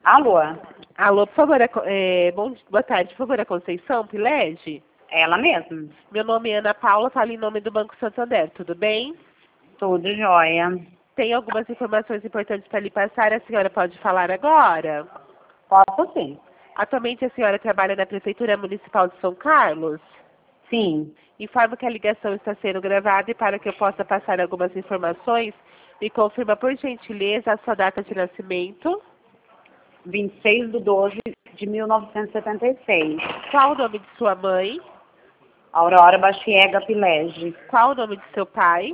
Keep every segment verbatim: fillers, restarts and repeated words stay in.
Alô? Alô, por favor, é, co- é, bom, boa tarde, por favor, é Conceição Pilege? Ela mesma. Meu nome é Ana Paula, falo em nome do Banco Santander, tudo bem? Tudo jóia. Tem algumas informações importantes para lhe passar, a senhora pode falar agora? Posso sim. Atualmente a senhora trabalha na Prefeitura Municipal de São Carlos? Sim. Informo que a ligação está sendo gravada e para que eu possa passar algumas informações, me confirma por gentileza a sua data de nascimento, vinte e seis de doze de mil novecentos e setenta e seis. qual o nome de sua mãe, Aurora Bachiega Pilege. qual o nome de seu pai.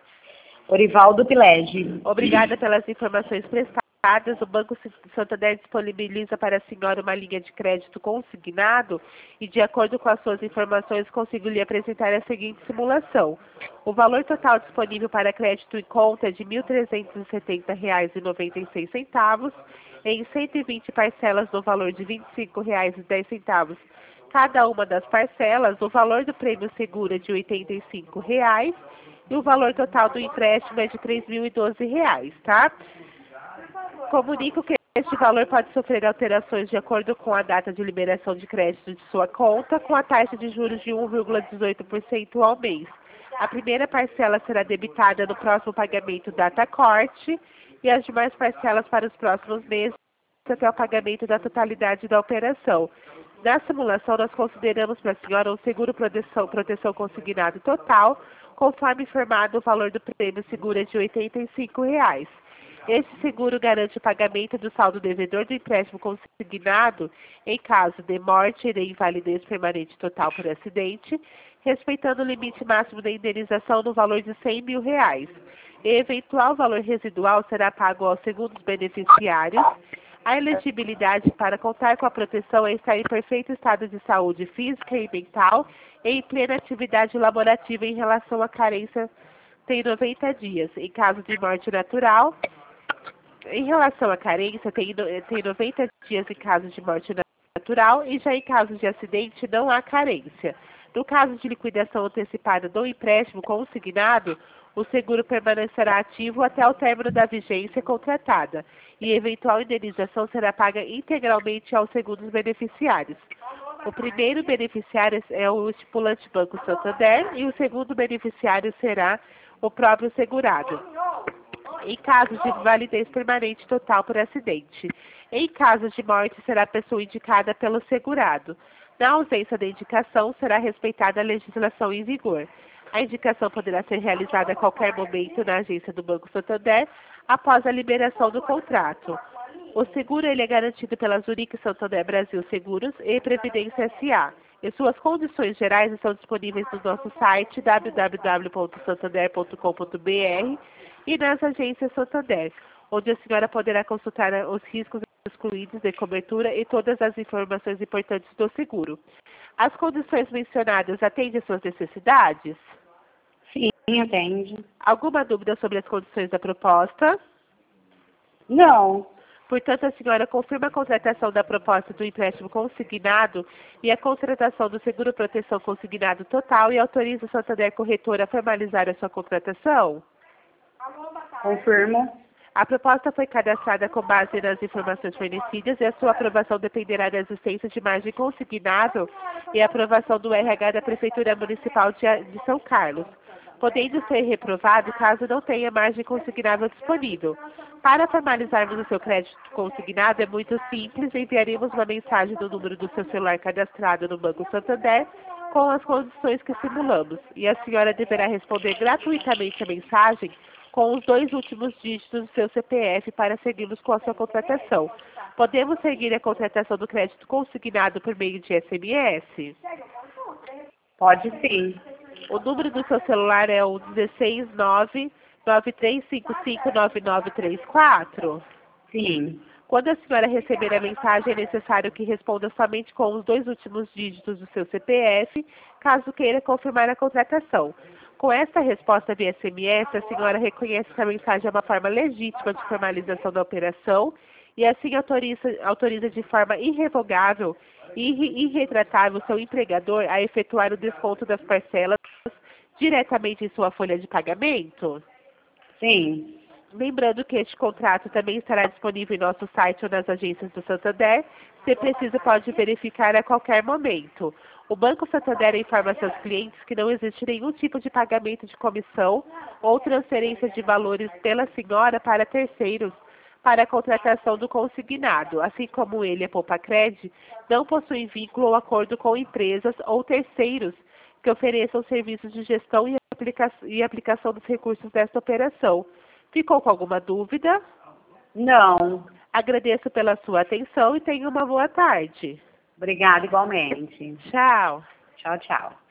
Orivaldo Pilege. Obrigada pelas informações prestadas. O Banco Santander disponibiliza para a senhora uma linha de crédito consignado e, de acordo com as suas informações, consigo lhe apresentar a seguinte simulação. O valor total disponível para crédito em conta é de mil trezentos e setenta reais e noventa e seis centavos, em cento e vinte parcelas no valor de vinte e cinco reais e dez centavos. Cada uma das parcelas, o valor do prêmio seguro é de oitenta e cinco reais e o valor total do empréstimo é de três mil e doze reais, tá? Comunico que este valor pode sofrer alterações de acordo com a data de liberação de crédito de sua conta, com a taxa de juros de um vírgula dezoito por cento ao mês. A primeira parcela será debitada no próximo pagamento data corte e as demais parcelas para os próximos meses até o pagamento da totalidade da operação. Na simulação, nós consideramos para a senhora um seguro proteção, proteção consignado total, conforme informado o valor do prêmio seguro é de oitenta e cinco reais. Este seguro garante o pagamento do saldo devedor do empréstimo consignado em caso de morte e de invalidez permanente total por acidente, respeitando o limite máximo da indenização no valor de cem mil reais. E eventual valor residual será pago aos segundos beneficiários. A elegibilidade para contar com a proteção é estar em perfeito estado de saúde física e mental e em plena atividade laborativa em relação à carência tem noventa dias. Em caso de morte natural, em relação à carência, tem, no- tem noventa dias em caso de morte natural e já em caso de acidente não há carência. No caso de liquidação antecipada do empréstimo consignado, o seguro permanecerá ativo até o término da vigência contratada e eventual indenização será paga integralmente aos segundos beneficiários. O primeiro beneficiário é o estipulante Banco Santander e o segundo beneficiário será o próprio segurado. Em casos de validez permanente total por acidente. Em casos de morte, será a pessoa indicada pelo segurado. Na ausência da indicação, será respeitada a legislação em vigor. A indicação poderá ser realizada a qualquer momento na agência do Banco Santander após a liberação do contrato. O seguro ele é garantido pela Zurique Santander Brasil Seguros e Previdência S A. E suas condições gerais estão disponíveis no nosso site w w w ponto santander ponto com ponto b r e nas agências Santander, onde a senhora poderá consultar os riscos excluídos de cobertura e todas as informações importantes do seguro. As condições mencionadas atendem às suas necessidades? Sim, atende. Alguma dúvida sobre as condições da proposta? Não. Portanto, a senhora confirma a contratação da proposta do empréstimo consignado e a contratação do seguro proteção consignado total e autoriza o Santander Corretora a formalizar a sua contratação? Confirmo. A proposta foi cadastrada com base nas informações fornecidas e a sua aprovação dependerá da existência de margem consignável e aprovação do R H da Prefeitura Municipal de de São Carlos, podendo ser reprovado caso não tenha margem consignável disponível. Para formalizarmos o seu crédito consignado é muito simples, enviaremos uma mensagem no número do seu celular cadastrado no Banco Santander com as condições que simulamos, e a senhora deverá responder gratuitamente a mensagem com os dois últimos dígitos do seu C P F para seguirmos com a sua contratação. Podemos seguir a contratação do crédito consignado por meio de S M S? Pode sim. O número do seu celular é o um seis nove nove três cinco cinco nove nove três quatro? Sim. Quando a senhora receber a mensagem, é necessário que responda somente com os dois últimos dígitos do seu C P F, caso queira confirmar a contratação. Com esta resposta via S M S, a senhora reconhece que a mensagem é uma forma legítima de formalização da operação e assim autoriza, autoriza de forma irrevogável e irre- irretratável seu empregador a efetuar o desconto das parcelas diretamente em sua folha de pagamento? Sim. Lembrando que este contrato também estará disponível em nosso site ou nas agências do Santander. Se precisa, pode verificar a qualquer momento. O Banco Santander informa seus clientes que não existe nenhum tipo de pagamento de comissão ou transferência de valores pela senhora para terceiros para a contratação do consignado, assim como ele, a Poupacred, não possui vínculo ou acordo com empresas ou terceiros que ofereçam serviços de gestão e, aplica e aplicação dos recursos desta operação. Ficou com alguma dúvida? Não. Agradeço pela sua atenção e tenha uma boa tarde. Obrigada igualmente. Tchau. Tchau, tchau.